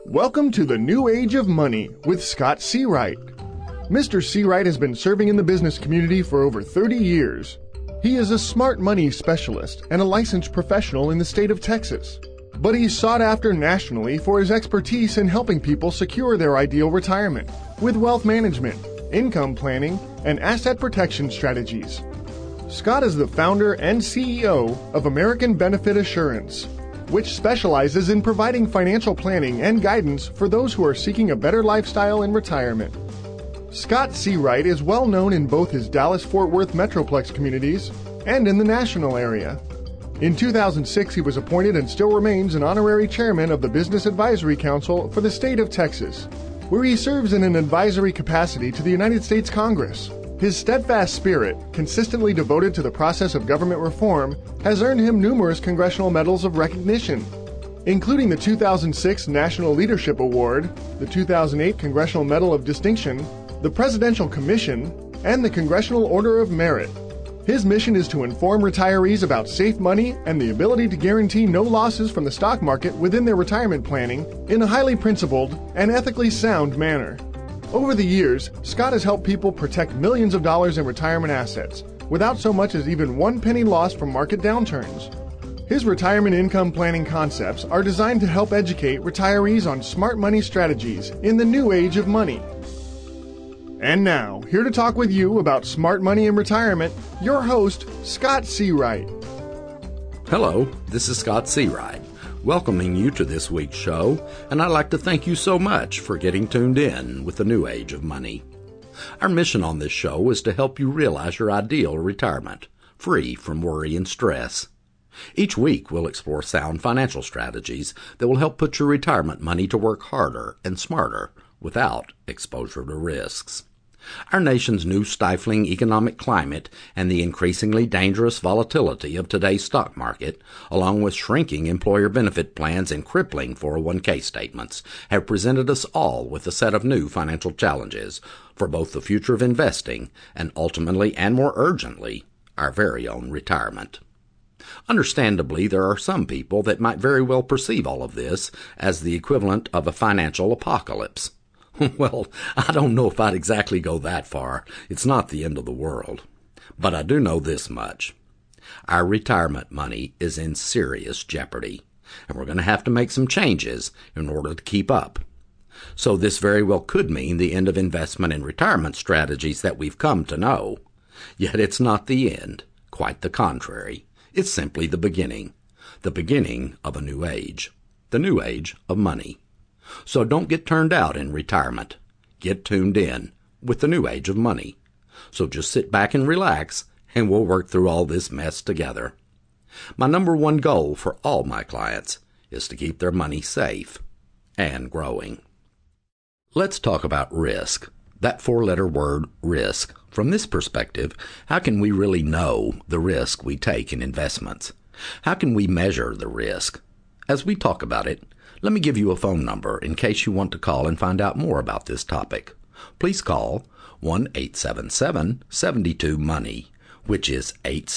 Welcome to the New Age of Money with Scott Seawright. Mr. Seawright has been serving in the business community for over 30 years. He is a smart money specialist and a licensed professional in the state of Texas. But he's sought after nationally for his expertise in helping people secure their ideal retirement with wealth management, income planning, and asset protection strategies. Scott is the founder and CEO of American Benefit Assurance, which specializes in providing financial planning and guidance for those who are seeking a better lifestyle in retirement. Scott Seawright is well known in both his Dallas-Fort Worth Metroplex communities and in the national area. In 2006, he was appointed and still remains an honorary chairman of the Business Advisory Council for the state of Texas, where he serves in an advisory capacity to the United States Congress. His steadfast spirit, consistently devoted to the process of government reform, has earned him numerous congressional medals of recognition, including the 2006 National Leadership Award, the 2008 Congressional Medal of Distinction, the Presidential Commission, and the Congressional Order of Merit. His mission is to inform retirees about safe money and the ability to guarantee no losses from the stock market within their retirement planning in a highly principled and ethically sound manner. Over the years, Scott has helped people protect millions of dollars in retirement assets without so much as even one penny lost from market downturns. His retirement income planning concepts are designed to help educate retirees on smart money strategies in the new age of money. And now, here to talk with you about smart money in retirement, your host, Scott Seawright. Hello, this is Scott Seawright, welcoming you to this week's show, and I'd like to thank you so much for getting tuned in with the new age of money. Our mission on this show is to help you realize your ideal retirement, free from worry and stress. Each week we'll explore sound financial strategies that will help put your retirement money to work harder and smarter without exposure to risks. Our nation's new stifling economic climate and the increasingly dangerous volatility of today's stock market, along with shrinking employer benefit plans and crippling 401k statements, have presented us all with a set of new financial challenges for both the future of investing and ultimately and more urgently, our very own retirement. Understandably, there are some people that might very well perceive all of this as the equivalent of a financial apocalypse. Well, I don't know if I'd exactly go that far. It's not the end of the world. But I do know this much. Our retirement money is in serious jeopardy, and we're going to have to make some changes in order to keep up. So this very well could mean the end of investment and retirement strategies that we've come to know. Yet it's not the end. Quite the contrary. It's simply the beginning of a new age, the new age of money. So don't get turned out in retirement. Get tuned in with the new age of money. So just sit back and relax, and we'll work through all this mess together. My number one goal for all my clients is to keep their money safe and growing. Let's talk about risk. That four-letter word, risk. From this perspective, how can we really know the risk we take in investments? How can we measure the risk? As we talk about it, let me give you a phone number in case you want to call and find out more about this topic. Please call 1-877-72-MONEY, which is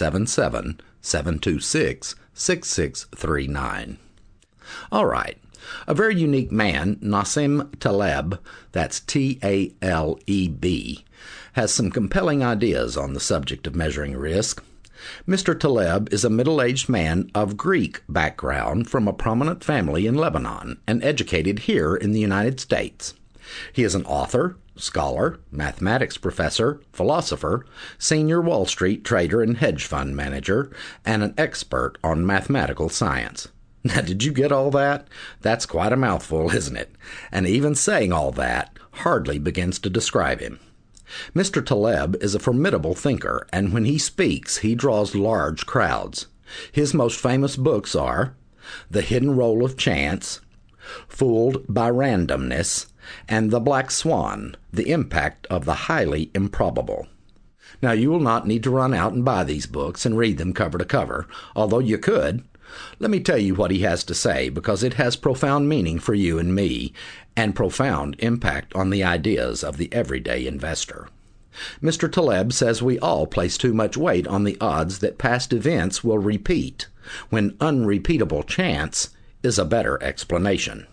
877-726-6639. All right. A very unique man, Nassim Taleb, that's T-A-L-E-B, has some compelling ideas on the subject of measuring risk. Mr. Taleb is a middle-aged man of Greek background from a prominent family in Lebanon and educated here in the United States. He is an author, scholar, mathematics professor, philosopher, senior Wall Street trader and hedge fund manager, and an expert on mathematical science. Now, did you get all that? That's quite a mouthful, isn't it? And even saying all that hardly begins to describe him. Mr. Taleb is a formidable thinker, and when he speaks, he draws large crowds. His most famous books are The Hidden Role of Chance, Fooled by Randomness, and The Black Swan, The Impact of the Highly Improbable. Now, you will not need to run out and buy these books and read them cover to cover, although you could. Let me tell you what he has to say, because it has profound meaning for you and me, and profound impact on the ideas of the everyday investor. Mr. Taleb says we all place too much weight on the odds that past events will repeat, when unrepeatable chance is a better explanation.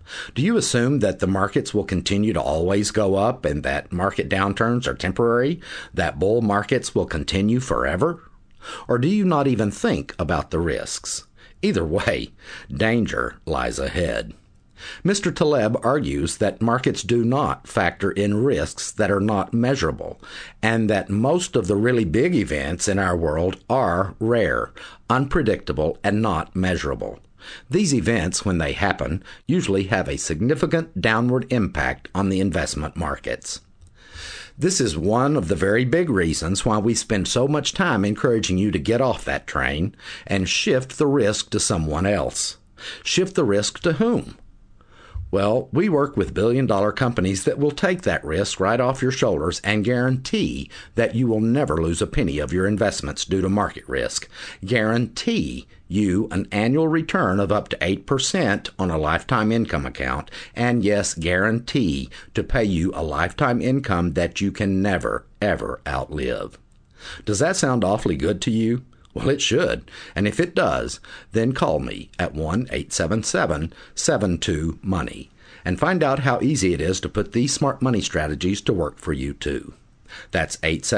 Do you assume that the markets will continue to always go up and that market downturns are temporary, that bull markets will continue forever? Or do you not even think about the risks? Either way, danger lies ahead. Mr. Taleb argues that markets do not factor in risks that are not measurable, and that most of the really big events in our world are rare, unpredictable, and not measurable. These events, when they happen, usually have a significant downward impact on the investment markets. This is one of the very big reasons why we spend so much time encouraging you to get off that train and shift the risk to someone else. Shift the risk to whom? Well, we work with billion-dollar companies that will take that risk right off your shoulders and guarantee that you will never lose a penny of your investments due to market risk. Guarantee you an annual return of up to 8% on a lifetime income account, and yes, guarantee to pay you a lifetime income that you can never, ever outlive. Does that sound awfully good to you? Well, it should, and if it does, then call me at 1-877-72-MONEY and find out how easy it is to put these smart money strategies to work for you, too. That's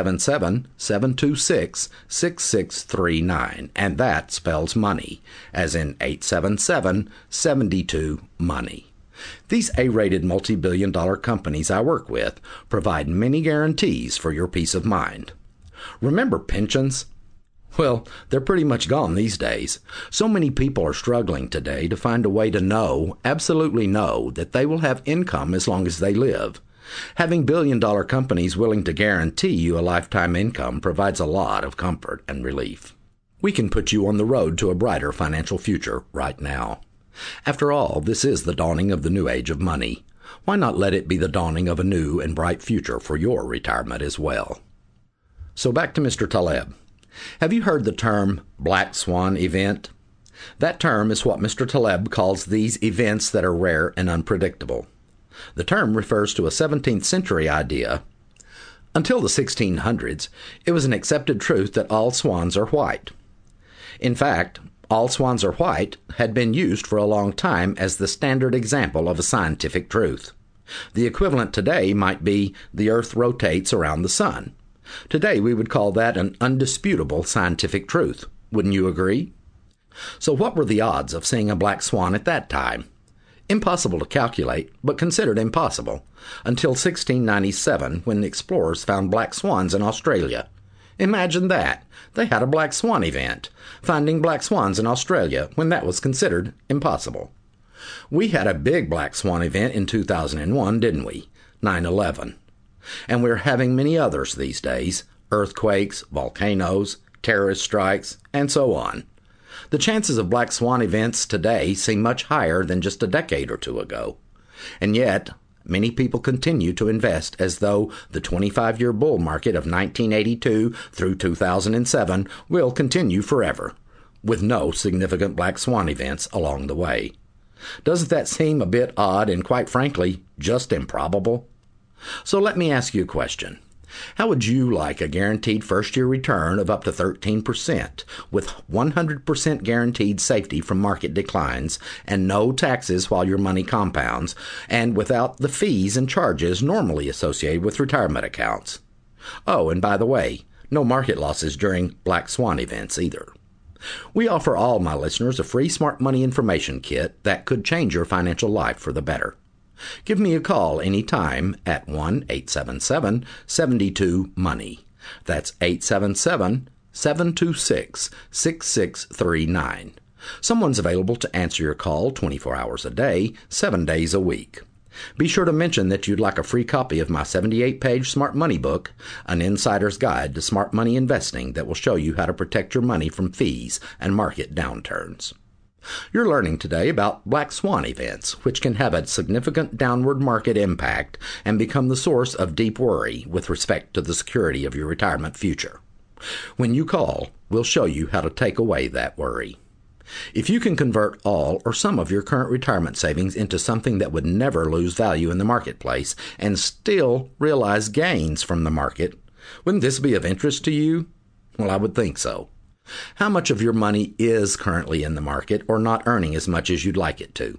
877-726-6639, and that spells money, as in 877-72-MONEY. These A-rated multi-billion-dollar companies I work with provide many guarantees for your peace of mind. Remember pensions? Well, they're pretty much gone these days. So many people are struggling today to find a way to know, absolutely know, that they will have income as long as they live. Having billion-dollar companies willing to guarantee you a lifetime income provides a lot of comfort and relief. We can put you on the road to a brighter financial future right now. After all, this is the dawning of the new age of money. Why not let it be the dawning of a new and bright future for your retirement as well? So back to Mr. Taleb. Have you heard the term black swan event? That term is what Mr. Taleb calls these events that are rare and unpredictable. The term refers to a 17th century idea. Until the 1600s, it was an accepted truth that all swans are white. In fact, all swans are white had been used for a long time as the standard example of a scientific truth. The equivalent today might be the Earth rotates around the sun. Today we would call that an undisputable scientific truth. Wouldn't you agree? So what were the odds of seeing a black swan at that time? Impossible to calculate, but considered impossible, until 1697 when explorers found black swans in Australia. Imagine that. They had a black swan event, finding black swans in Australia when that was considered impossible. We had a big black swan event in 2001, didn't we? 9/11. And we're having many others these days, earthquakes, volcanoes, terrorist strikes, and so on. The chances of black swan events today seem much higher than just a decade or two ago. And yet, many people continue to invest as though the 25-year bull market of 1982 through 2007 will continue forever, with no significant black swan events along the way. Doesn't that seem a bit odd and, quite frankly, just improbable? So let me ask you a question. How would you like a guaranteed first-year return of up to 13% with 100% guaranteed safety from market declines and no taxes while your money compounds and without the fees and charges normally associated with retirement accounts? Oh, and by the way, no market losses during black swan events either. We offer all my listeners a free Smart Money information kit that could change your financial life for the better. Give me a call anytime at 1-877-72-MONEY. That's 877-726-6639. Someone's available to answer your call 24 hours a day, 7 days a week. Be sure to mention that you'd like a free copy of my 78-page Smart Money book, an insider's guide to smart money investing that will show you how to protect your money from fees and market downturns. You're learning today about black swan events, which can have a significant downward market impact and become the source of deep worry with respect to the security of your retirement future. When you call, we'll show you how to take away that worry. If you can convert all or some of your current retirement savings into something that would never lose value in the marketplace and still realize gains from the market, wouldn't this be of interest to you? Well, I would think so. How much of your money is currently in the market or not earning as much as you'd like it to?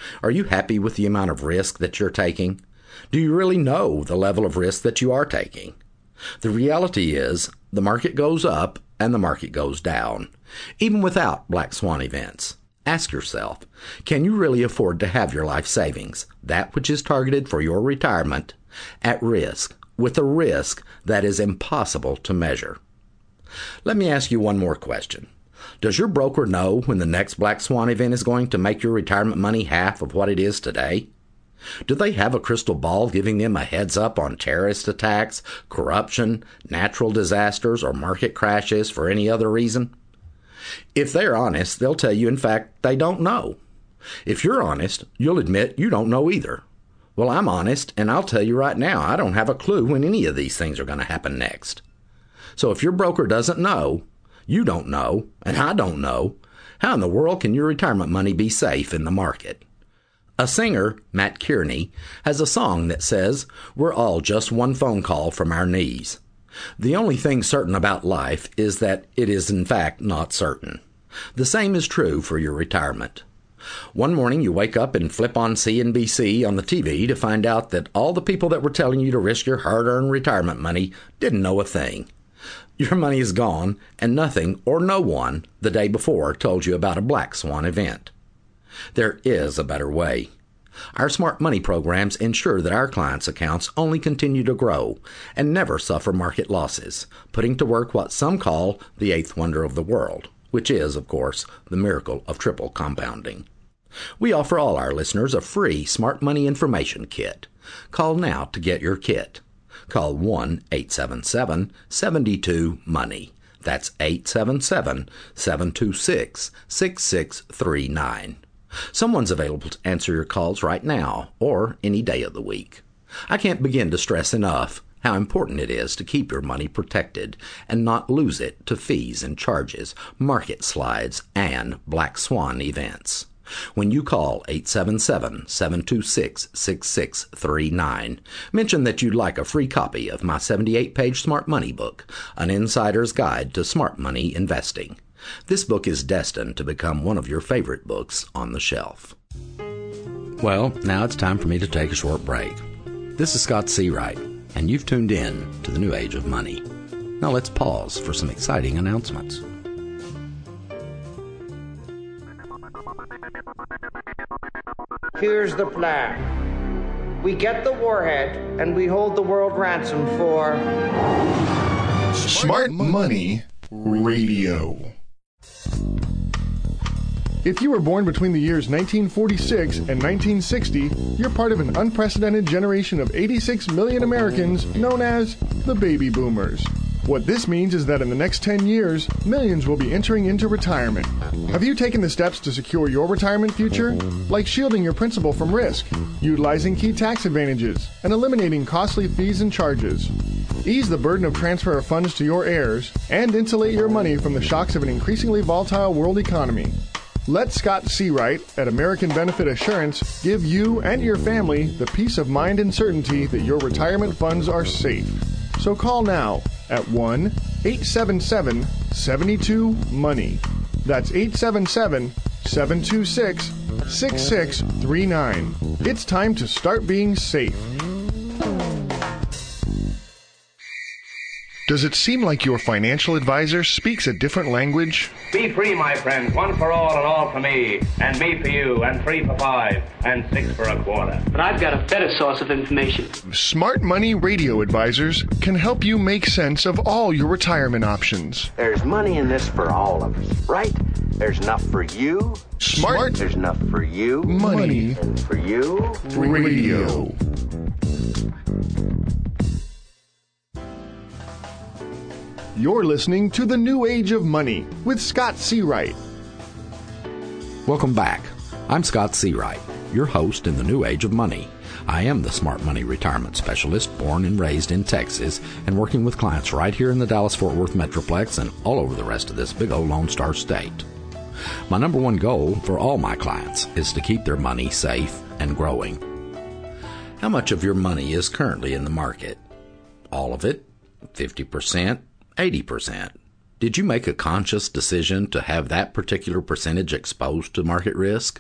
Are you happy with the amount of risk that you're taking? Do you really know the level of risk that you are taking? The reality is, the market goes up and the market goes down, even without black swan events. Ask yourself, can you really afford to have your life savings, that which is targeted for your retirement, at risk, with a risk that is impossible to measure? Let me ask you one more question. Does your broker know when the next black swan event is going to make your retirement money half of what it is today? Do they have a crystal ball giving them a heads up on terrorist attacks, corruption, natural disasters, or market crashes for any other reason? If they're honest, they'll tell you, in fact, they don't know. If you're honest, you'll admit you don't know either. Well, I'm honest, and I'll tell you right now, I don't have a clue when any of these things are going to happen next. So if your broker doesn't know, you don't know, and I don't know, how in the world can your retirement money be safe in the market? A singer, Matt Kearney, has a song that says, "We're all just one phone call from our knees." The only thing certain about life is that it is in fact not certain. The same is true for your retirement. One morning you wake up and flip on CNBC on the TV to find out that all the people that were telling you to risk your hard-earned retirement money didn't know a thing. Your money is gone, and nothing or no one the day before told you about a black swan event. There is a better way. Our smart money programs ensure that our clients' accounts only continue to grow and never suffer market losses, putting to work what some call the eighth wonder of the world, which is, of course, the miracle of triple compounding. We offer all our listeners a free smart money information kit. Call now to get your kit. Call 1-877-72-MONEY. That's 877-726-6639. Someone's available to answer your calls right now or any day of the week. I can't begin to stress enough how important it is to keep your money protected and not lose it to fees and charges, market slides, and black swan events. When you call 877-726-6639, mention that you'd like a free copy of my 78-page Smart Money book, An Insider's Guide to Smart Money Investing. This book is destined to become one of your favorite books on the shelf. Well, now it's time for me to take a short break. This is Scott Seawright, and you've tuned in to the New Age of Money. Now let's pause for some exciting announcements. Here's the plan. We get the warhead and we hold the world ransom for Smart Money Radio. If you were born between the years 1946 and 1960, you're part of an unprecedented generation of 86 million Americans known as the baby boomers. What this means is that in the next 10 years, millions will be entering into retirement. Have you taken the steps to secure your retirement future? Like shielding your principal from risk, utilizing key tax advantages, and eliminating costly fees and charges. Ease the burden of transfer of funds to your heirs and insulate your money from the shocks of an increasingly volatile world economy. Let Scott Seawright at American Benefit Assurance give you and your family the peace of mind and certainty that your retirement funds are safe. So call now at 1-877-72-MONEY. That's 877-726-6639. It's time to start being safe. Does it seem like your financial advisor speaks a different language? Be free, my friends, one for all and all for me, and me for you, and 3 for 5, and 6 for a quarter. But I've got a better source of information. Smart Money Radio Advisors can help you make sense of all your retirement options. There's money in this for all of us, right? There's enough for you. Smart. There's enough for you. Money. And for you. Radio. You're listening to The New Age of Money with Scott Seawright. Welcome back. I'm Scott Seawright, your host in The New Age of Money. I am the Smart Money Retirement Specialist, born and raised in Texas, and working with clients right here in the Dallas-Fort Worth Metroplex and all over the rest of this big old Lone Star State. My number one goal for all my clients is to keep their money safe and growing. How much of your money is currently in the market? All of it? 50%? 80%. Did you make a conscious decision to have that particular percentage exposed to market risk?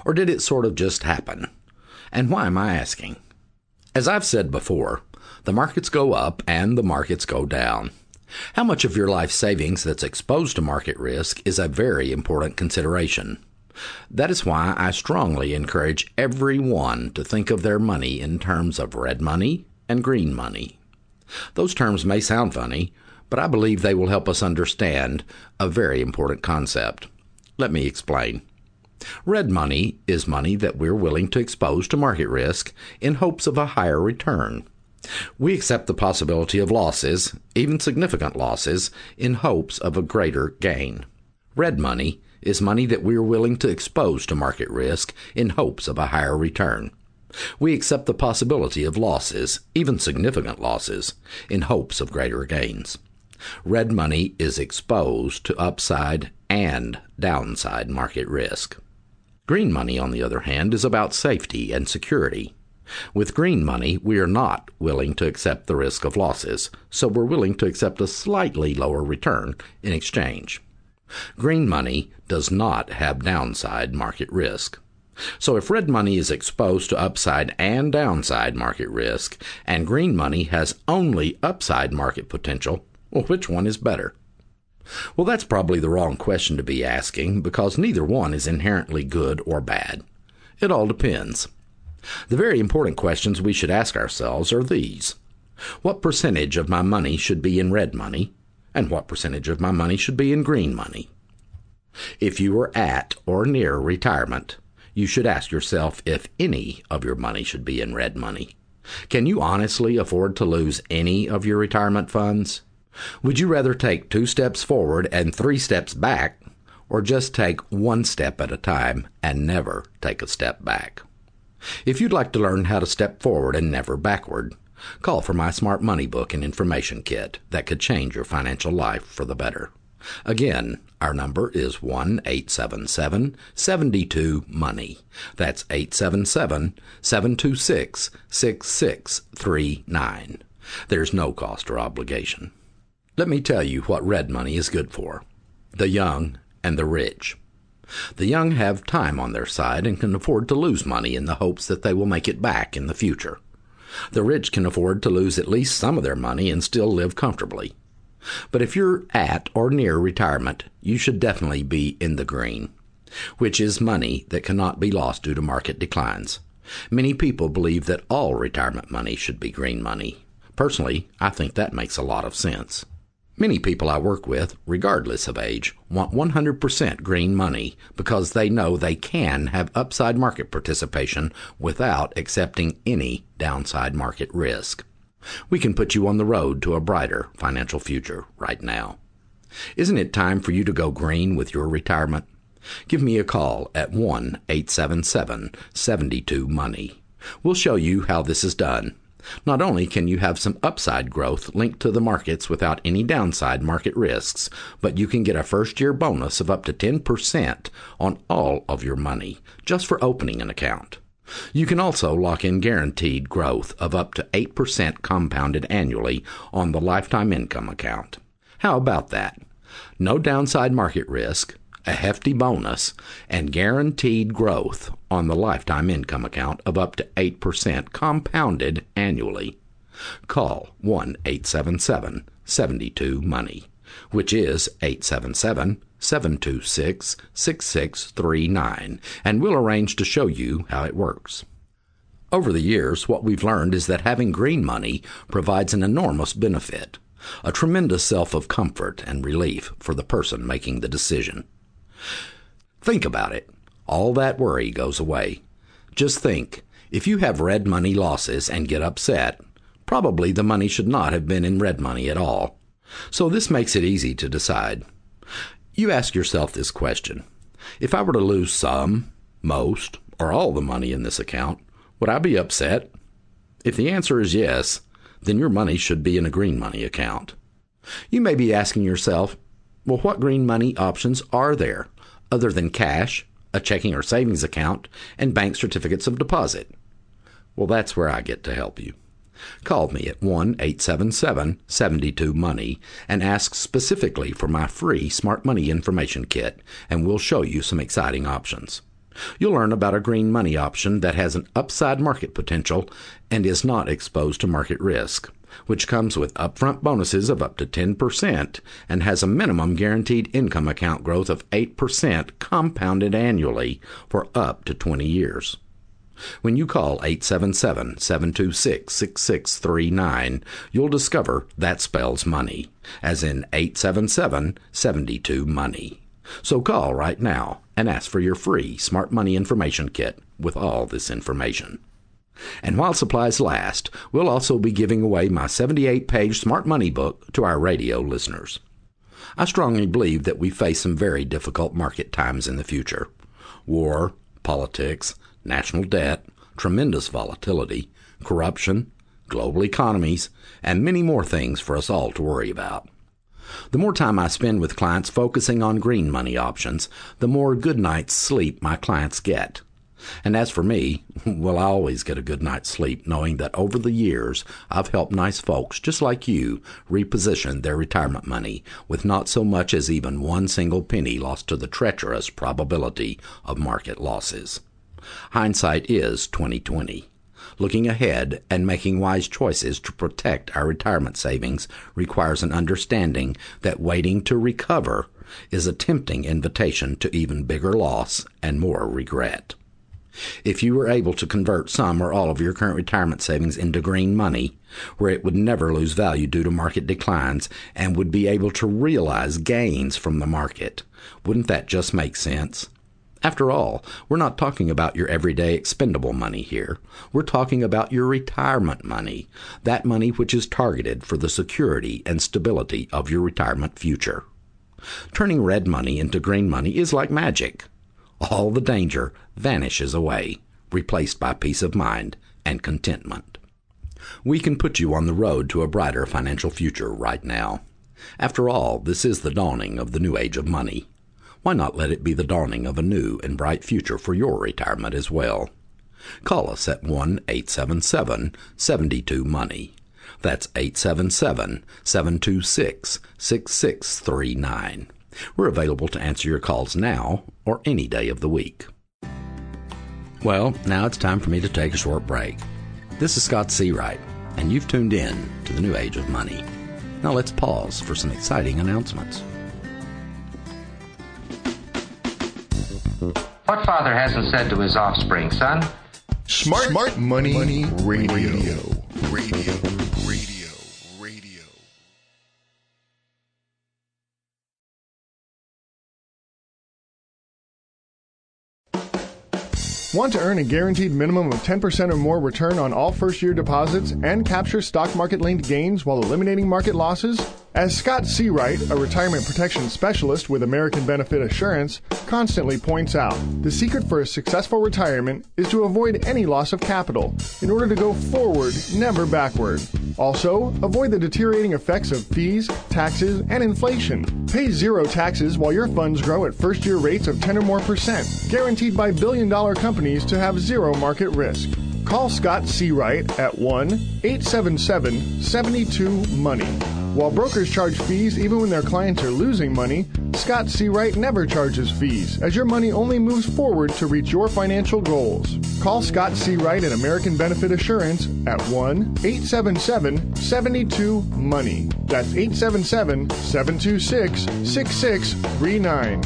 Or did it sort of just happen? And why am I asking? As I've said before, the markets go up and the markets go down. How much of your life savings that's exposed to market risk is a very important consideration. That is why I strongly encourage everyone to think of their money in terms of red money and green money. Those terms may sound funny, but I believe they will help us understand a very important concept. Let me explain. Red money is money that we're willing to expose to market risk in hopes of a higher return. We accept the possibility of losses, even significant losses, in hopes of a greater gain. Red money is money that we're willing to expose to market risk in hopes of a higher return. We accept the possibility of losses, even significant losses, in hopes of greater gains. Red money is exposed to upside and downside market risk. Green money, on the other hand, is about safety and security. With green money, we are not willing to accept the risk of losses, so we're willing to accept a slightly lower return in exchange. Green money does not have downside market risk. So if red money is exposed to upside and downside market risk, and green money has only upside market potential, well, which one is better? Well, that's probably the wrong question to be asking, because neither one is inherently good or bad. It all depends. The very important questions we should ask ourselves are these. What percentage of my money should be in red money, and what percentage of my money should be in green money? If you are at or near retirement, you should ask yourself if any of your money should be in red money. Can you honestly afford to lose any of your retirement funds? Would you rather take 2 steps forward and 3 steps back, or just take 1 step at a time and never take a step back? If you'd like to learn how to step forward and never backward, call for my Smart Money book and information kit that could change your financial life for the better. Again, our number is 1-877-72-MONEY. That's 877-726-6639. There's no cost or obligation. Let me tell you what red money is good for. The young and the rich. The young have time on their side and can afford to lose money in the hopes that they will make it back in the future. The rich can afford to lose at least some of their money and still live comfortably. But if you're at or near retirement, you should definitely be in the green, which is money that cannot be lost due to market declines. Many people believe that all retirement money should be green money. Personally, I think that makes a lot of sense. Many people I work with, regardless of age, want 100% green money because they know they can have upside market participation without accepting any downside market risk. We can put you on the road to a brighter financial future right now. Isn't it time for you to go green with your retirement? Give me a call at 1-877-72-MONEY. We'll show you how this is done. Not only can you have some upside growth linked to the markets without any downside market risks, but you can get a first-year bonus of up to 10% on all of your money just for opening an account. You can also lock in guaranteed growth of up to 8% compounded annually on the lifetime income account. How about that? No downside market risk, a hefty bonus, and guaranteed growth on the lifetime income account of up to 8% compounded annually. Call 1-877-72-MONEY, which is 877-726-6639, and we'll arrange to show you how it works. Over the years, what we've learned is that having green money provides an enormous benefit, a tremendous self of comfort and relief for the person making the decision. Think about it. All that worry goes away. Just think, if you have red money losses and get upset, probably the money should not have been in red money at all. So this makes it easy to decide. You ask yourself this question. If I were to lose some, most, or all the money in this account, would I be upset? If the answer is yes, then your money should be in a green money account. You may be asking yourself, well, what green money options are there other than cash, a checking or savings account, and bank certificates of deposit? Well, that's where I get to help you. Call me at 1-877-72-MONEY and ask specifically for my free Smart Money information kit, and we'll show you some exciting options. You'll learn about a green money option that has an upside market potential and is not exposed to market risk, which comes with upfront bonuses of up to 10% and has a minimum guaranteed income account growth of 8% compounded annually for up to 20 years. When you call 877-726-6639, you'll discover that spells money, as in 877-72-MONEY. So call right now and ask for your free Smart Money Information Kit with all this information. And while supplies last, we'll also be giving away my 78-page Smart Money book to our radio listeners. I strongly believe that we face some very difficult market times in the future. War, politics, national debt, tremendous volatility, corruption, global economies, and many more things for us all to worry about. The more time I spend with clients focusing on green money options, the more good night's sleep my clients get. And as for me, well, I always get a good night's sleep knowing that over the years I've helped nice folks just like you reposition their retirement money with not so much as even one single penny lost to the treacherous probability of market losses. Hindsight is 20/20. Looking ahead and making wise choices to protect our retirement savings requires an understanding that waiting to recover is a tempting invitation to even bigger loss and more regret. If you were able to convert some or all of your current retirement savings into green money, where it would never lose value due to market declines and would be able to realize gains from the market, wouldn't that just make sense? After all, we're not talking about your everyday expendable money here. We're talking about your retirement money, that money which is targeted for the security and stability of your retirement future. Turning red money into green money is like magic. All the danger vanishes away, replaced by peace of mind and contentment. We can put you on the road to a brighter financial future right now. After all, this is the dawning of the new age of money. Why not let it be the dawning of a new and bright future for your retirement as well? Call us at 1-877-72-MONEY. That's 877-726-6639. We're available to answer your calls now or any day of the week. Well, now it's time for me to take a short break. This is Scott Seawright, and you've tuned in to the New Age of Money. Now let's pause for some exciting announcements. What father hasn't said to his offspring, son? Smart Money Radio. Want to earn a guaranteed minimum of 10% or more return on all first-year deposits and capture stock market-linked gains while eliminating market losses? As Scott Seawright, a retirement protection specialist with American Benefit Assurance, constantly points out, the secret for a successful retirement is to avoid any loss of capital in order to go forward, never backward. Also, avoid the deteriorating effects of fees, taxes, and inflation. Pay zero taxes while your funds grow at first-year rates of 10 or more %, guaranteed by billion-dollar companies to have zero market risk. Call Scott Seawright at 1-877-72-MONEY. While brokers charge fees even when their clients are losing money, Scott Seawright never charges fees, as your money only moves forward to reach your financial goals. Call Scott Seawright at American Benefit Assurance at 1-877-72-MONEY. That's 877-726-6639.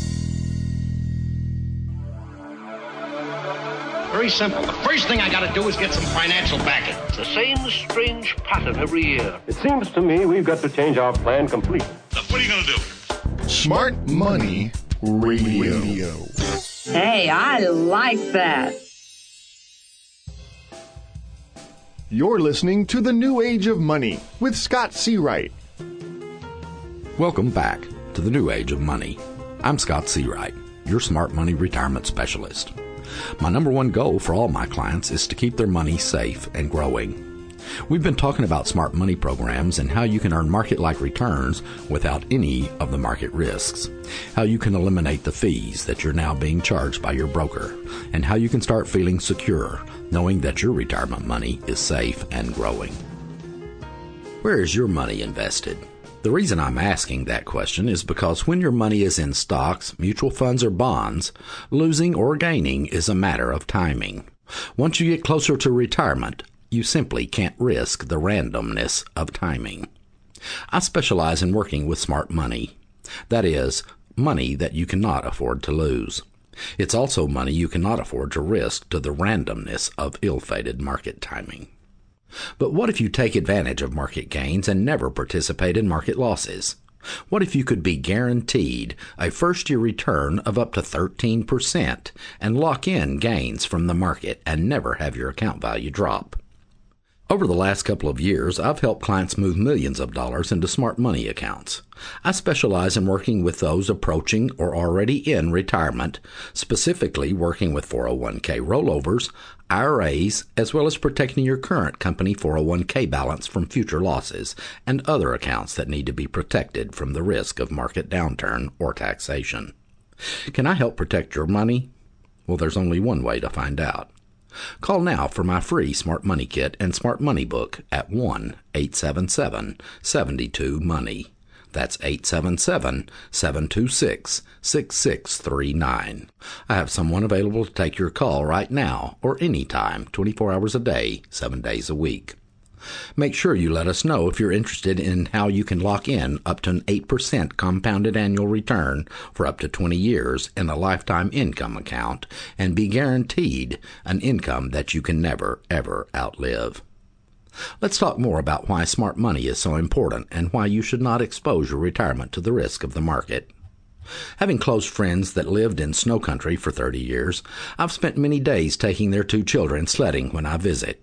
Very simple. The first thing I got to do is get some financial backing. It's the same strange pattern every year. It seems to me we've got to change our plan completely. So what are you going to do? Smart Money Radio. Hey, I like that. You're listening to The New Age of Money with Scott Seawright. Welcome back to the New Age of Money. I'm Scott Seawright, your smart money retirement specialist. My number one goal for all my clients is to keep their money safe and growing. We've been talking about smart money programs and how you can earn market-like returns without any of the market risks, how you can eliminate the fees that you're now being charged by your broker, and how you can start feeling secure knowing that your retirement money is safe and growing. Where is your money invested? The reason I'm asking that question is because when your money is in stocks, mutual funds, or bonds, losing or gaining is a matter of timing. Once you get closer to retirement, you simply can't risk the randomness of timing. I specialize in working with smart money. That is, money that you cannot afford to lose. It's also money you cannot afford to risk to the randomness of ill-fated market timing. But what if you take advantage of market gains and never participate in market losses? What if you could be guaranteed a first-year return of up to 13% and lock in gains from the market and never have your account value drop? Over the last couple of years, I've helped clients move millions of dollars into smart money accounts. I specialize in working with those approaching or already in retirement, specifically working with 401k rollovers, IRAs, as well as protecting your current company 401k balance from future losses and other accounts that need to be protected from the risk of market downturn or taxation. Can I help protect your money? Well, there's only one way to find out. Call now for my free Smart Money Kit and Smart Money Book at 1-877-72-MONEY. That's 877-726-6639. I have someone available to take your call right now or anytime, 24 hours a day, 7 days a week. Make sure you let us know if you're interested in how you can lock in up to an 8% compounded annual return for up to 20 years in a lifetime income account and be guaranteed an income that you can never, ever outlive. Let's talk more about why smart money is so important and why you should not expose your retirement to the risk of the market. Having close friends that lived in snow country for 30 years, I've spent many days taking their 2 children sledding when I visit.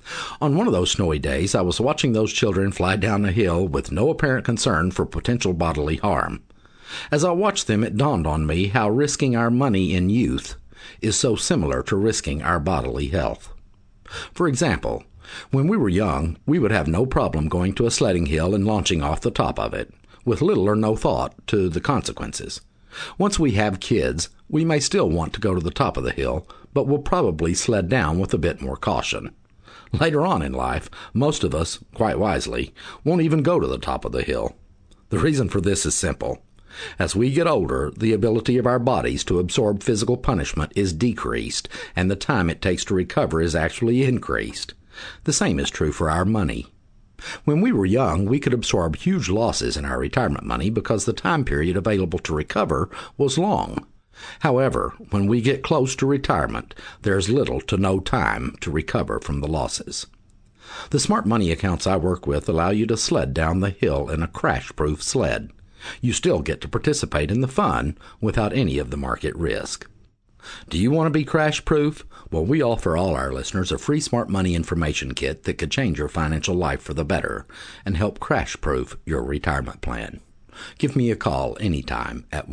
On one of those snowy days, I was watching those children fly down a hill with no apparent concern for potential bodily harm. As I watched them, it dawned on me how risking our money in youth is so similar to risking our bodily health. For example, when we were young, we would have no problem going to a sledding hill and launching off the top of it, with little or no thought to the consequences. Once we have kids, we may still want to go to the top of the hill, but we'll probably sled down with a bit more caution. Later on in life, most of us, quite wisely, won't even go to the top of the hill. The reason for this is simple. As we get older, the ability of our bodies to absorb physical punishment is decreased, and the time it takes to recover is actually increased. The same is true for our money. When we were young, we could absorb huge losses in our retirement money because the time period available to recover was long. However, when we get close to retirement, there's little to no time to recover from the losses. The smart money accounts I work with allow you to sled down the hill in a crash-proof sled. You still get to participate in the fun without any of the market risk. Do you want to be crash-proof? Well, we offer all our listeners a free Smart Money information kit that could change your financial life for the better and help crash-proof your retirement plan. Give me a call anytime at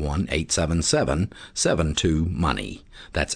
1-877-72-MONEY. That's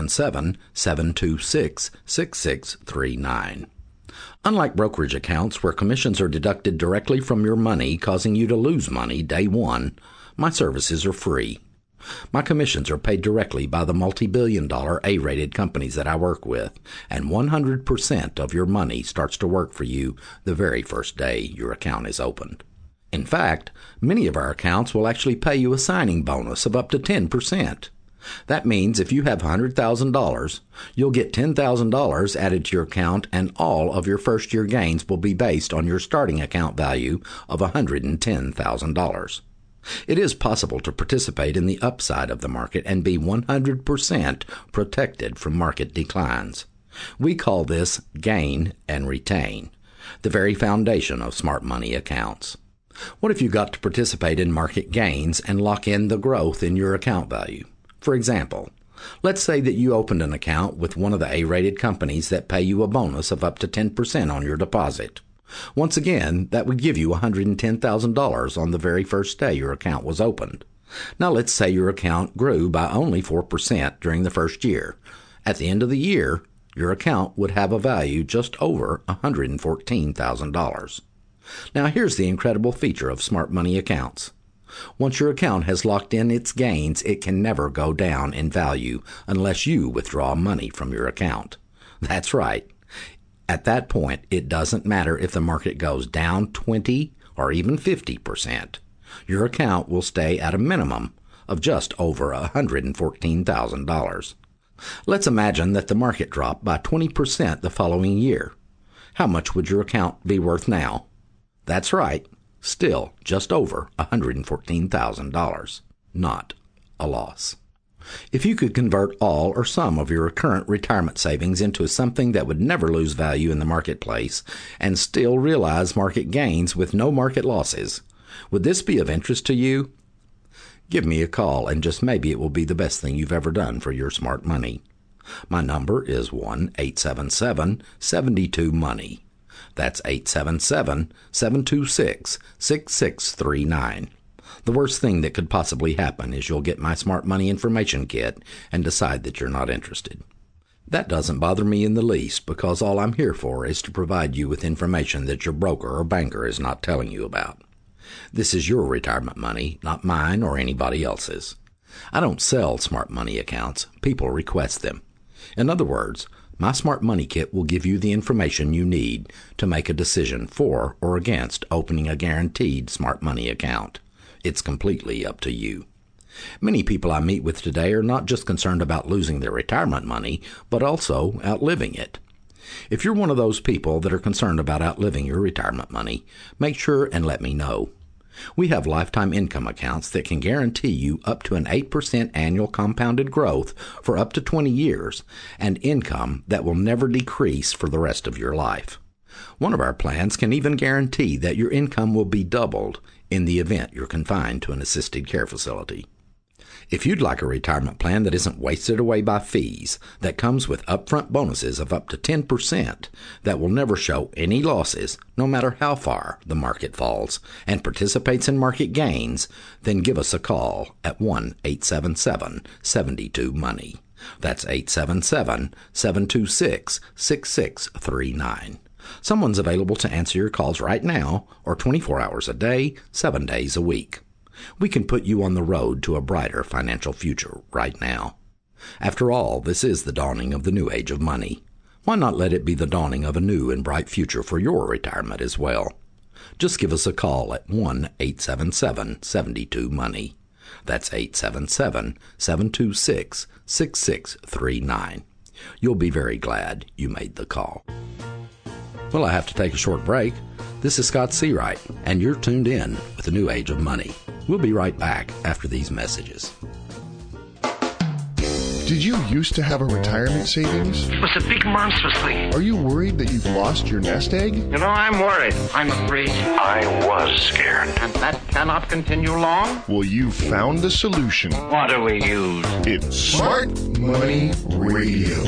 877-726-6639. Unlike brokerage accounts where commissions are deducted directly from your money, causing you to lose money day one, my services are free. My commissions are paid directly by the multi-billion-dollar A-rated companies that I work with, and 100% of your money starts to work for you the very first day your account is opened. In fact, many of our accounts will actually pay you a signing bonus of up to 10%. That means if you have $100,000, you'll get $10,000 added to your account, and all of your first-year gains will be based on your starting account value of $110,000. It is possible to participate in the upside of the market and be 100% protected from market declines. We call this gain and retain, the very foundation of smart money accounts. What if you got to participate in market gains and lock in the growth in your account value? For example, let's say that you opened an account with one of the A-rated companies that pay you a bonus of up to 10% on your deposit. Once again, that would give you $110,000 on the very first day your account was opened. Now let's say your account grew by only 4% during the first year. At the end of the year, your account would have a value just over $114,000. Now here's the incredible feature of smart money accounts. Once your account has locked in its gains, it can never go down in value unless you withdraw money from your account. That's right. At that point, it doesn't matter if the market goes down 20 or even 50%, your account will stay at a minimum of just over $114,000. Let's imagine that the market dropped by 20% the following year. How much would your account be worth now? That's right, still just over $114,000. Not a loss. If you could convert all or some of your current retirement savings into something that would never lose value in the marketplace and still realize market gains with no market losses, would this be of interest to you? Give me a call, and just maybe it will be the best thing you've ever done for your smart money. My number is 1-877-72-MONEY. That's 877-726-6639. The worst thing that could possibly happen is you'll get my Smart Money Information Kit and decide that you're not interested. That doesn't bother me in the least, because all I'm here for is to provide you with information that your broker or banker is not telling you about. This is your retirement money, not mine or anybody else's. I don't sell smart money accounts. People request them. In other words, my Smart Money Kit will give you the information you need to make a decision for or against opening a guaranteed smart money account. It's completely up to you. Many people I meet with today are not just concerned about losing their retirement money, but also outliving it. If you're one of those people that are concerned about outliving your retirement money, make sure and let me know. We have lifetime income accounts that can guarantee you up to an 8% annual compounded growth for up to 20 years and income that will never decrease for the rest of your life. One of our plans can even guarantee that your income will be doubled in the event you're confined to an assisted care facility. If you'd like a retirement plan that isn't wasted away by fees, that comes with upfront bonuses of up to 10%, that will never show any losses no matter how far the market falls, and participates in market gains, then give us a call at 1-877-72-MONEY. That's 877-726-6639. Someone's available to answer your calls right now, or 24 hours a day, 7 days a week. We can put you on the road to a brighter financial future right now. After all, this is the dawning of the new age of money. Why not let it be the dawning of a new and bright future for your retirement as well? Just give us a call at 1-877-72-MONEY. That's 877-726-6639. You'll be very glad you made the call. Well, I have to take a short break. This is Scott Seawright, and you're tuned in with the new age of money. We'll be right back after these messages. Did you used to have a retirement savings? It was a big monstrous thing. Are you worried that you've lost your nest egg? You know, I'm worried. I'm afraid. I was scared. And that cannot continue long? Well, you found the solution. What do we use? It's Smart Money Radio.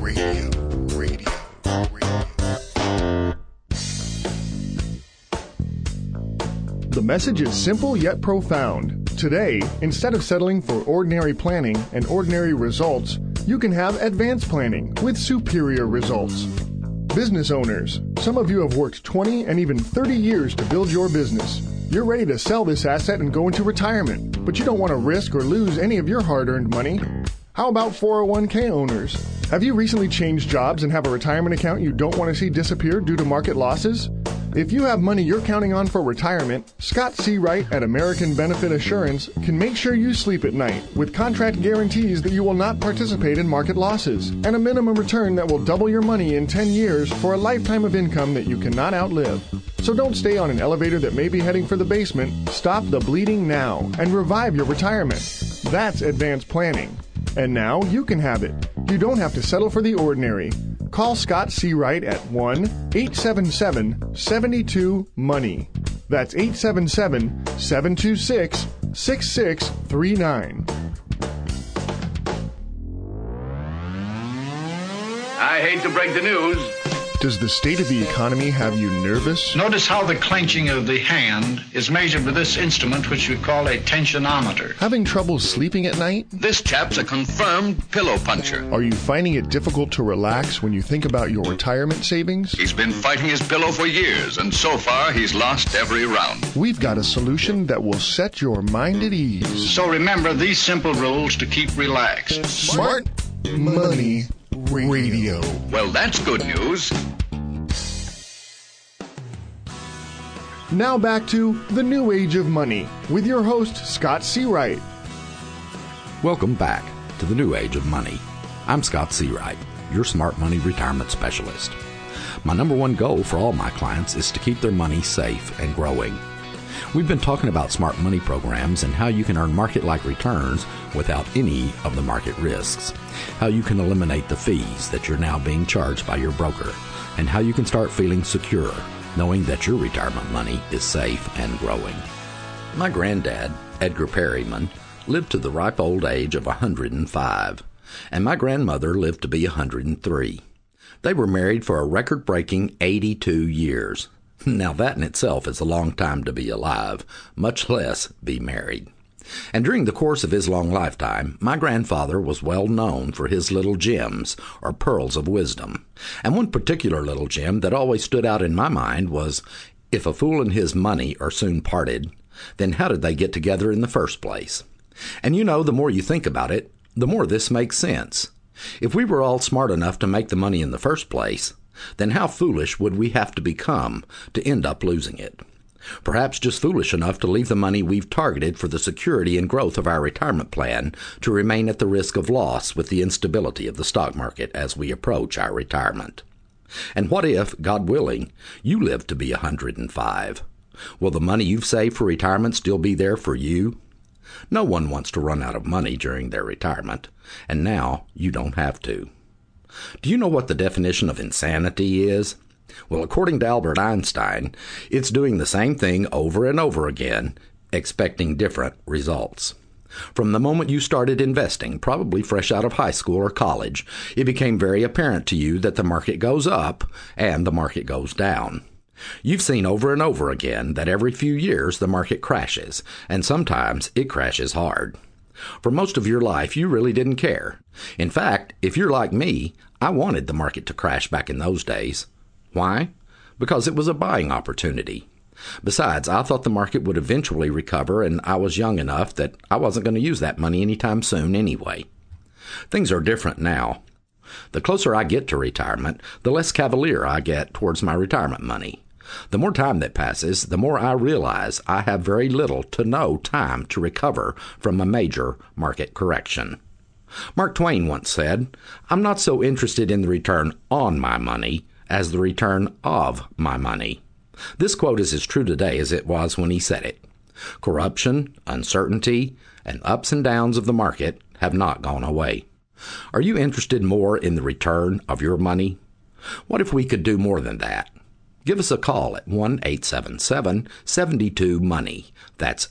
The message is simple yet profound. Today, instead of settling for ordinary planning and ordinary results, you can have advanced planning with superior results. Business owners, some of you have worked 20 and even 30 years to build your business. You're ready to sell this asset and go into retirement, but you don't want to risk or lose any of your hard-earned money. How about 401k owners? Have you recently changed jobs and have a retirement account you don't want to see disappear due to market losses? If you have money you're counting on for retirement, Scott Seawright at American Benefit Assurance can make sure you sleep at night with contract guarantees that you will not participate in market losses and a minimum return that will double your money in 10 years for a lifetime of income that you cannot outlive. So don't stay on an elevator that may be heading for the basement. Stop the bleeding now and revive your retirement. That's advanced planning. And now you can have it. You don't have to settle for the ordinary. Call Scott Seawright at 1-877-72-MONEY. That's 877-726-6639. I hate to break the news. Does the state of the economy have you nervous? Notice how the clenching of the hand is measured with this instrument, which we call a tensionometer. Having trouble sleeping at night? This chap's a confirmed pillow puncher. Are you finding it difficult to relax when you think about your retirement savings? He's been fighting his pillow for years, and so far he's lost every round. We've got a solution that will set your mind at ease. So remember these simple rules to keep relaxed. Smart Money Radio. Well, that's good news. Now back to The New Age of Money with your host, Scott Seawright. Welcome back to The New Age of Money. I'm Scott Seawright, your smart money retirement specialist. My number one goal for all my clients is to keep their money safe and growing. We've been talking about smart money programs and how you can earn market-like returns without any of the market risks, how you can eliminate the fees that you're now being charged by your broker, and how you can start feeling secure, knowing that your retirement money is safe and growing. My granddad, Edgar Perryman, lived to the ripe old age of 105, and my grandmother lived to be 103. They were married for a record-breaking 82 years. Now that in itself is a long time to be alive, much less be married. And during the course of his long lifetime, my grandfather was well known for his little gems, or pearls of wisdom. And one particular little gem that always stood out in my mind was, if a fool and his money are soon parted, then how did they get together in the first place? And you know, the more you think about it, the more this makes sense. If we were all smart enough to make the money in the first place, then how foolish would we have to become to end up losing it? Perhaps just foolish enough to leave the money we've targeted for the security and growth of our retirement plan to remain at the risk of loss with the instability of the stock market as we approach our retirement. And what if, God willing, you live to be 105? Will the money you've saved for retirement still be there for you? No one wants to run out of money during their retirement, and now you don't have to. Do you know what the definition of insanity is? Well, according to Albert Einstein, it's doing the same thing over and over again, expecting different results. From the moment you started investing, probably fresh out of high school or college, it became very apparent to you that the market goes up and the market goes down. You've seen over and over again that every few years the market crashes, and sometimes it crashes hard. For most of your life, you really didn't care. In fact, if you're like me, I wanted the market to crash back in those days. Why? Because it was a buying opportunity. Besides, I thought the market would eventually recover, and I was young enough that I wasn't going to use that money anytime soon anyway. Things are different now. The closer I get to retirement, the less cavalier I get towards my retirement money. The more time that passes, the more I realize I have very little to no time to recover from a major market correction. Mark Twain once said, "I'm not so interested in the return on my money as the return of my money." This quote is as true today as it was when he said it. Corruption, uncertainty, and ups and downs of the market have not gone away. Are you interested more in the return of your money? What if we could do more than that? Give us a call at 1-877-72-MONEY. That's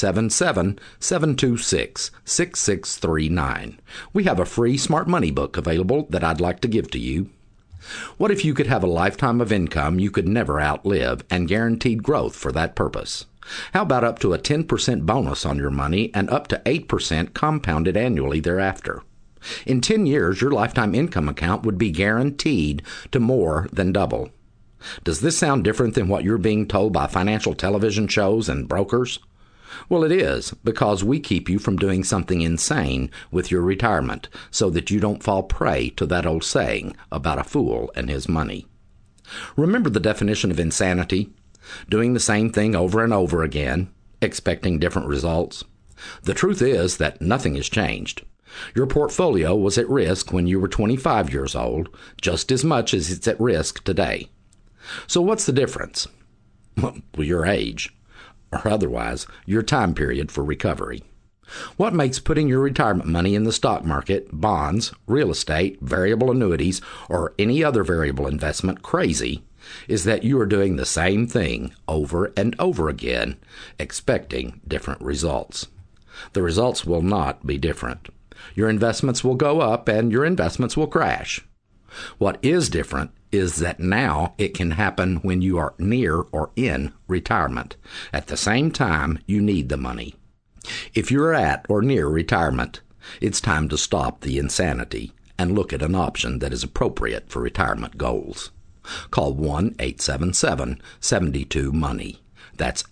877-726-6639. We have a free Smart Money book available that I'd like to give to you. What if you could have a lifetime of income you could never outlive and guaranteed growth for that purpose? How about up to a 10% bonus on your money and up to 8% compounded annually thereafter? In 10 years, your lifetime income account would be guaranteed to more than double. Does this sound different than what you're being told by financial television shows and brokers? Well, it is, because we keep you from doing something insane with your retirement so that you don't fall prey to that old saying about a fool and his money. Remember the definition of insanity? Doing the same thing over and over again, expecting different results. The truth is that nothing has changed. Your portfolio was at risk when you were 25 years old, just as much as it's at risk today. So what's the difference? Well, your age, or otherwise, your time period for recovery. What makes putting your retirement money in the stock market, bonds, real estate, variable annuities, or any other variable investment crazy is that you are doing the same thing over and over again, expecting different results. The results will not be different. Your investments will go up and your investments will crash. What is different is that now it can happen when you are near or in retirement. At the same time, you need the money. If you're at or near retirement, it's time to stop the insanity and look at an option that is appropriate for retirement goals. Call 1-877-72-MONEY. That's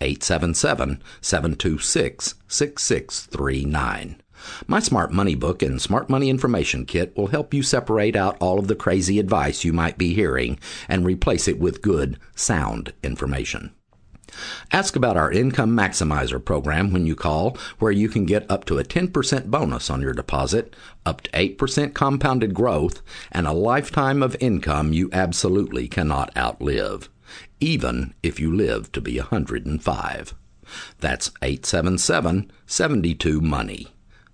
877-726-6639. My Smart Money book and Smart Money Information Kit will help you separate out all of the crazy advice you might be hearing and replace it with good, sound information. Ask about our Income Maximizer program when you call, where you can get up to a 10% bonus on your deposit, up to 8% compounded growth, and a lifetime of income you absolutely cannot outlive, even if you live to be 105. That's 877-72-MONEY.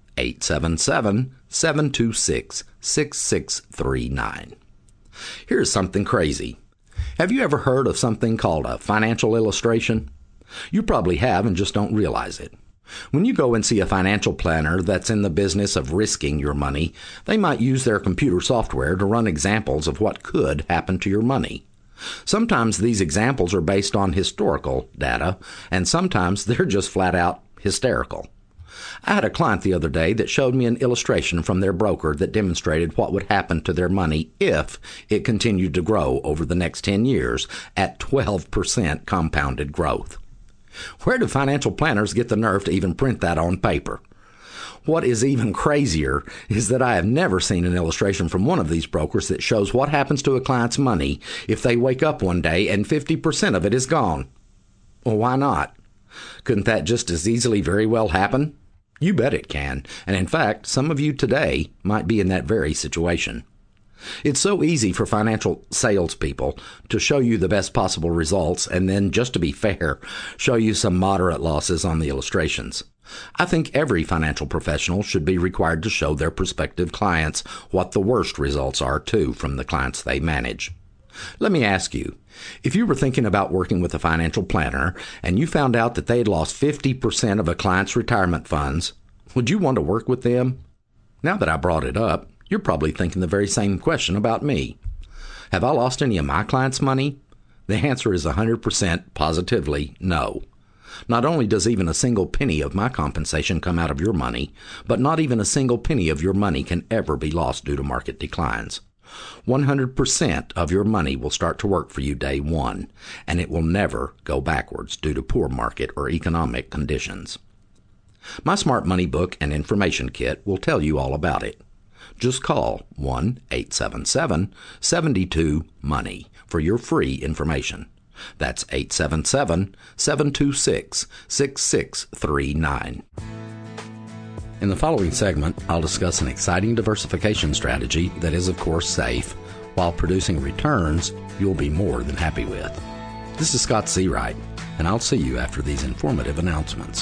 877-726-6639. Here's something crazy. Have you ever heard of something called a financial illustration? You probably have and just don't realize it. When you go and see a financial planner that's in the business of risking your money, they might use their computer software to run examples of what could happen to your money. Sometimes these examples are based on historical data, and sometimes they're just flat out hysterical. I had a client the other day that showed me an illustration from their broker that demonstrated what would happen to their money if it continued to grow over the next 10 years at 12% compounded growth. Where do financial planners get the nerve to even print that on paper? What is even crazier is that I have never seen an illustration from one of these brokers that shows what happens to a client's money if they wake up one day and 50% of it is gone. Well, why not? Couldn't that just as easily very well happen? You bet it can, and in fact, some of you today might be in that very situation. It's so easy for financial salespeople to show you the best possible results and then, just to be fair, show you some moderate losses on the illustrations. I think every financial professional should be required to show their prospective clients what the worst results are, too, from the clients they manage. Let me ask you, if you were thinking about working with a financial planner and you found out that they had lost 50% of a client's retirement funds, would you want to work with them? Now that I brought it up, you're probably thinking the very same question about me. Have I lost any of my clients' money? The answer is 100% positively no. Not only does even a single penny of my compensation come out of your money, but not even a single penny of your money can ever be lost due to market declines. 100% of your money will start to work for you day one, and it will never go backwards due to poor market or economic conditions. My Smart Money book and information kit will tell you all about it. Just call 1-877-72-MONEY for your free information. That's 877-726-6639. In the following segment, I'll discuss an exciting diversification strategy that is, of course, safe, while producing returns you'll be more than happy with. This is Scott Seawright, and I'll see you after these informative announcements.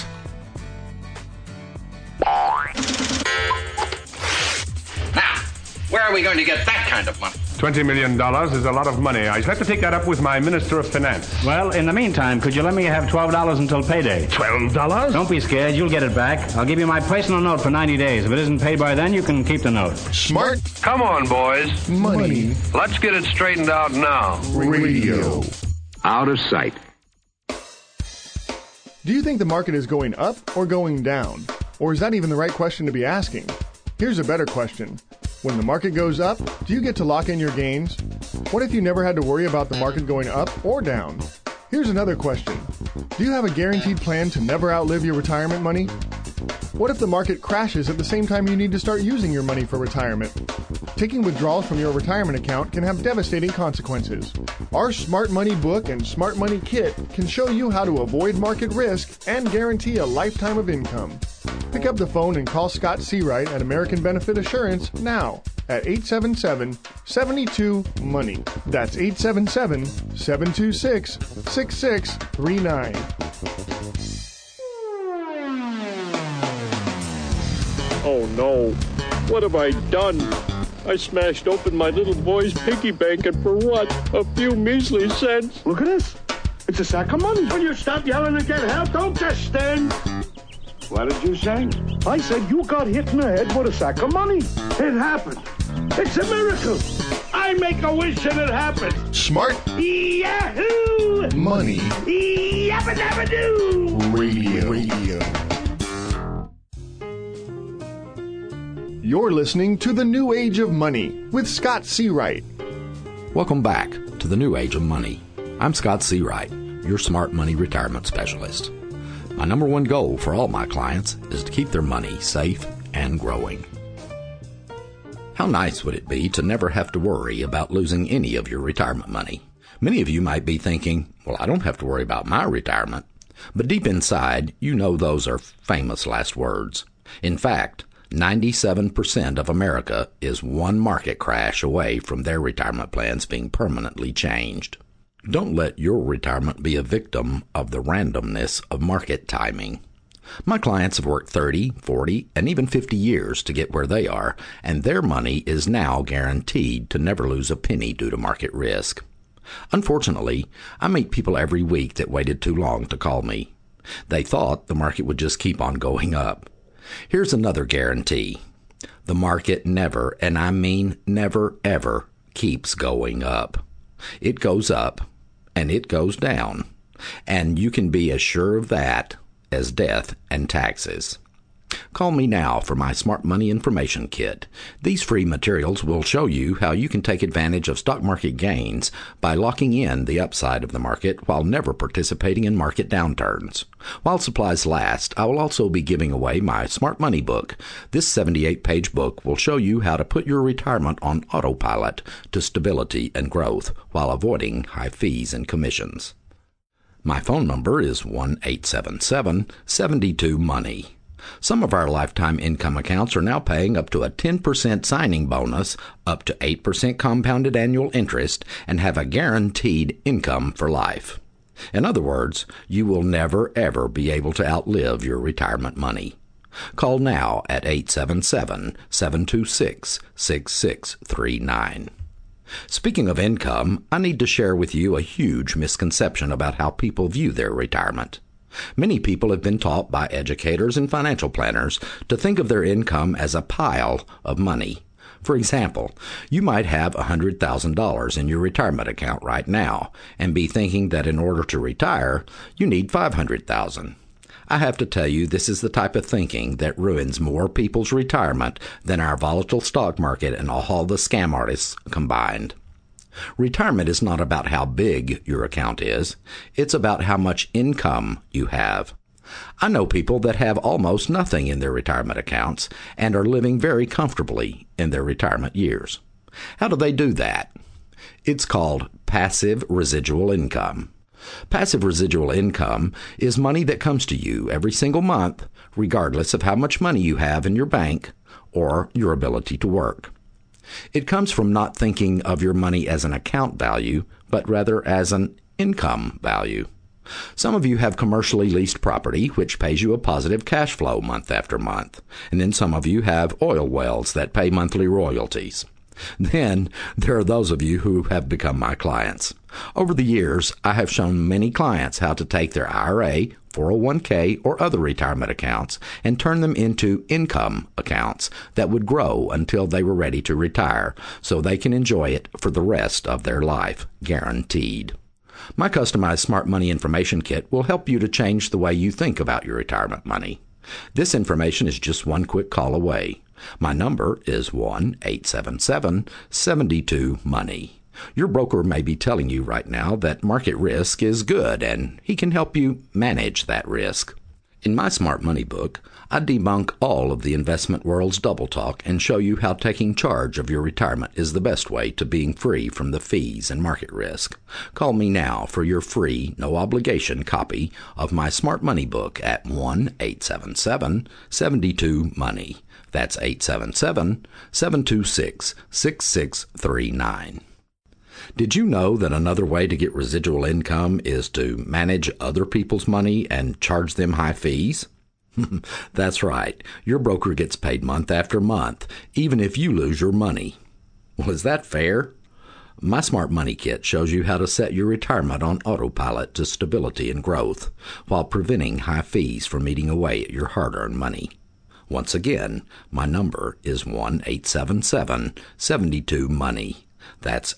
Now, where are we going to get that kind of money? $20 million is a lot of money. I have to take that up with my Minister of Finance. Well, in the meantime, could you let me have $12 until payday? $12? Don't be scared. You'll get it back. I'll give you my personal note for 90 days. If it isn't paid by then, you can keep the note. Smart. Come on, boys. Money. Let's get it straightened out now. Radio. Out of sight. Do you think the market is going up or going down? Or is that even the right question to be asking? Here's a better question. When the market goes up, do you get to lock in your gains? What if you never had to worry about the market going up or down? Here's another question. Do you have a guaranteed plan to never outlive your retirement money? What if the market crashes at the same time you need to start using your money for retirement? Taking withdrawals from your retirement account can have devastating consequences. Our Smart Money book and Smart Money kit can show you how to avoid market risk and guarantee a lifetime of income. Pick up the phone and call Scott Seawright at American Benefit Assurance now at 877-72-MONEY. That's 877-726-6639. Oh no, what have I done? I smashed open my little boy's piggy bank, and for what? A few measly cents. Look at this. It's a sack of money. Will you stop yelling and get help? Don't just stand. What did you say? I said you got hit in the head with a sack of money. It happened. It's a miracle. I make a wish and it happens. Smart. Yahoo! Money. Yabba dabba doo! Radio. You're listening to The New Age of Money with Scott Seawright. Welcome back to The New Age of Money. I'm Scott Seawright, your Smart Money retirement specialist. My number one goal for all my clients is to keep their money safe and growing. How nice would it be to never have to worry about losing any of your retirement money? Many of you might be thinking, well, I don't have to worry about my retirement. But deep inside, you know those are famous last words. In fact, 97% of America is one market crash away from their retirement plans being permanently changed. Don't let your retirement be a victim of the randomness of market timing. My clients have worked 30, 40, and even 50 years to get where they are, and their money is now guaranteed to never lose a penny due to market risk. Unfortunately, I meet people every week that waited too long to call me. They thought the market would just keep on going up. Here's another guarantee. The market never, and I mean never ever, keeps going up. It goes up, and it goes down, and you can be as sure of that as death and taxes. Call me now for my Smart Money Information Kit. These free materials will show you how you can take advantage of stock market gains by locking in the upside of the market while never participating in market downturns. While supplies last, I will also be giving away my Smart Money book. This 78-page book will show you how to put your retirement on autopilot to stability and growth while avoiding high fees and commissions. My phone number is 1-877-72-MONEY. Some of our lifetime income accounts are now paying up to a 10% signing bonus, up to 8% compounded annual interest, and have a guaranteed income for life. In other words, you will never ever be able to outlive your retirement money. Call now at 877-726-6639. Speaking of income, I need to share with you a huge misconception about how people view their retirement. Many people have been taught by educators and financial planners to think of their income as a pile of money. For example, you might have $100,000 in your retirement account right now and be thinking that in order to retire, you need $500,000. I have to tell you, this is the type of thinking that ruins more people's retirement than our volatile stock market and all the scam artists combined. Retirement is not about how big your account is. It's about how much income you have. I know people that have almost nothing in their retirement accounts and are living very comfortably in their retirement years. How do they do that? It's called passive residual income. Passive residual income is money that comes to you every single month, regardless of how much money you have in your bank or your ability to work. It comes from not thinking of your money as an account value, but rather as an income value. Some of you have commercially leased property, which pays you a positive cash flow month after month. And then some of you have oil wells that pay monthly royalties. Then there are those of you who have become my clients. Over the years, I have shown many clients how to take their IRA, 401k, or other retirement accounts and turn them into income accounts that would grow until they were ready to retire, so they can enjoy it for the rest of their life, guaranteed. My customized Smart Money Information Kit will help you to change the way you think about your retirement money. This information is just one quick call away. My number is 1-877-72-MONEY. Your broker may be telling you right now that market risk is good, and he can help you manage that risk. In my Smart Money book, I debunk all of the investment world's double talk and show you how taking charge of your retirement is the best way to being free from the fees and market risk. Call me now for your free, no-obligation copy of my Smart Money book at 1-877-72-MONEY. That's 877-726-6639. Did you know that another way to get residual income is to manage other people's money and charge them high fees? That's right. Your broker gets paid month after month, even if you lose your money. Well, is that fair? My Smart Money Kit shows you how to set your retirement on autopilot to stability and growth, while preventing high fees from eating away at your hard-earned money. Once again, my number is 1-877-72-MONEY. That's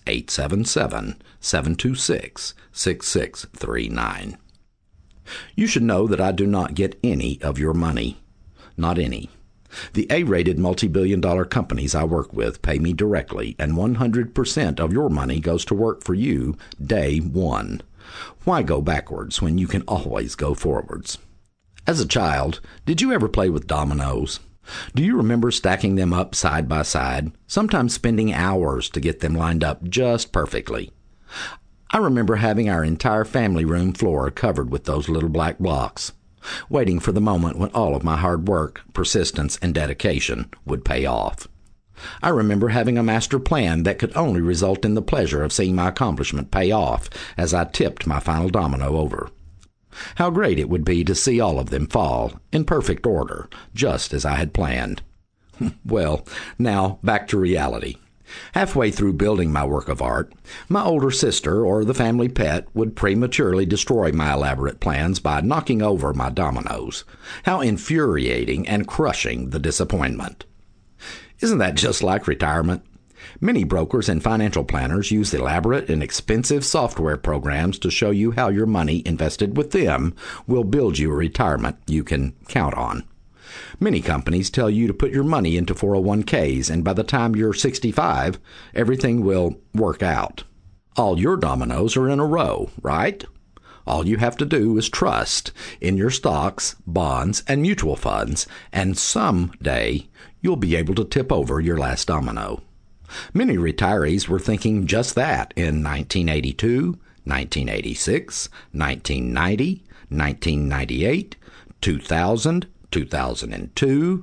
877-726-6639. You should know that I do not get any of your money. Not any. The A-rated multi-billion-dollar companies I work with pay me directly, and 100% of your money goes to work for you day one. Why go backwards when you can always go forwards? As a child, did you ever play with dominoes? Do you remember stacking them up side by side, sometimes spending hours to get them lined up just perfectly? I remember having our entire family room floor covered with those little black blocks, waiting for the moment when all of my hard work, persistence, and dedication would pay off. I remember having a master plan that could only result in the pleasure of seeing my accomplishment pay off as I tipped my final domino over. How great it would be to see all of them fall, in perfect order, just as I had planned. Well, now back to reality. Halfway through building my work of art, my older sister or the family pet would prematurely destroy my elaborate plans by knocking over my dominoes. How infuriating and crushing the disappointment. Isn't that just like retirement? Many brokers and financial planners use elaborate and expensive software programs to show you how your money invested with them will build you a retirement you can count on. Many companies tell you to put your money into 401ks, and by the time you're 65, everything will work out. All your dominoes are in a row, right? All you have to do is trust in your stocks, bonds, and mutual funds, and someday you'll be able to tip over your last domino. Many retirees were thinking just that in 1982, 1986, 1990, 1998, 2000, 2002,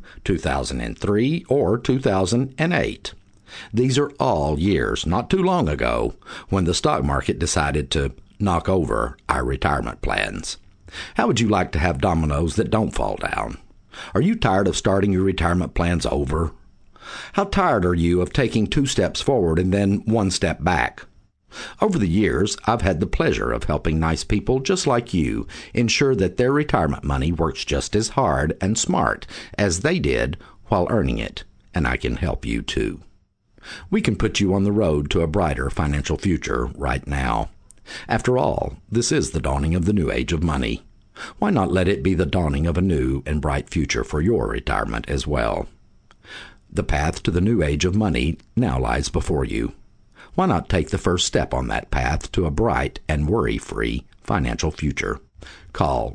2003, or 2008. These are all years not too long ago when the stock market decided to knock over our retirement plans. How would you like to have dominoes that don't fall down? Are you tired of starting your retirement plans over? How tired are you of taking 2 steps forward and then 1 step back? Over the years, I've had the pleasure of helping nice people just like you ensure that their retirement money works just as hard and smart as they did while earning it, and I can help you too. We can put you on the road to a brighter financial future right now. After all, this is the dawning of the new age of money. Why not let it be the dawning of a new and bright future for your retirement as well? The path to the new age of money now lies before you. Why not take the first step on that path to a bright and worry-free financial future? Call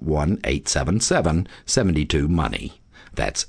1-877-72-MONEY. That's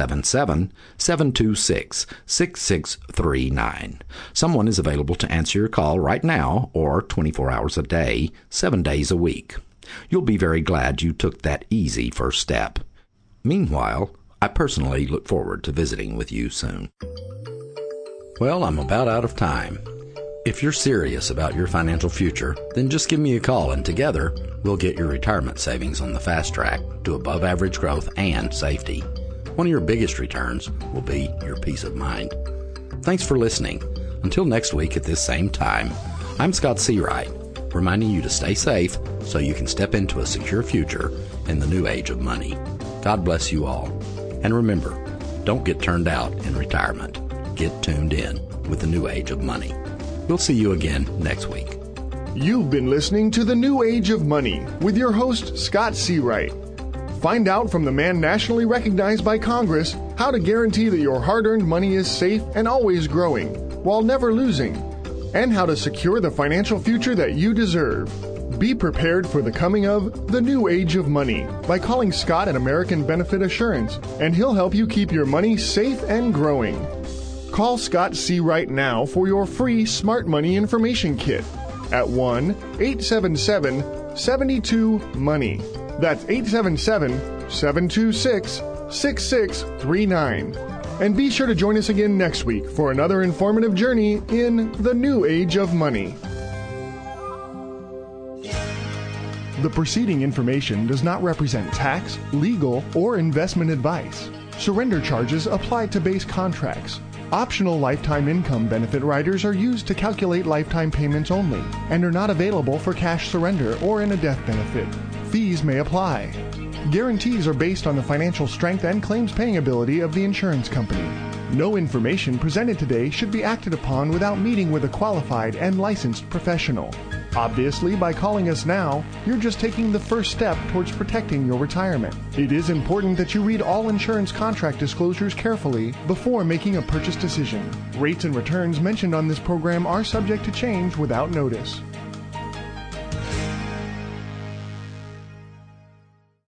877-726-6639. Someone is available to answer your call right now or 24 hours a day, 7 days a week. You'll be very glad you took that easy first step. Meanwhile, I personally look forward to visiting with you soon. Well, I'm about out of time. If you're serious about your financial future, then just give me a call and together we'll get your retirement savings on the fast track to above average growth and safety. One of your biggest returns will be your peace of mind. Thanks for listening. Until next week at this same time, I'm Scott Seawright, reminding you to stay safe so you can step into a secure future in the new age of money. God bless you all. And remember, don't get turned out in retirement. Get tuned in with the new age of money. We'll see you again next week. You've been listening to The New Age of Money with your host, Scott Seawright. Find out from the man nationally recognized by Congress how to guarantee that your hard-earned money is safe and always growing, while never losing, and how to secure the financial future that you deserve. Be prepared for the coming of The New Age of Money by calling Scott at American Benefit Assurance, and he'll help you keep your money safe and growing. Call Scott Seawright now for your free Smart Money Information Kit at 1-877-72-MONEY. That's 877-726-6639. And be sure to join us again next week for another informative journey in The New Age of Money. The preceding information does not represent tax, legal, or investment advice. Surrender charges apply to base contracts. Optional lifetime income benefit riders are used to calculate lifetime payments only and are not available for cash surrender or in a death benefit. Fees may apply. Guarantees are based on the financial strength and claims paying ability of the insurance company. No information presented today should be acted upon without meeting with a qualified and licensed professional. Obviously, by calling us now, you're just taking the first step towards protecting your retirement. It is important that you read all insurance contract disclosures carefully before making a purchase decision. Rates and returns mentioned on this program are subject to change without notice.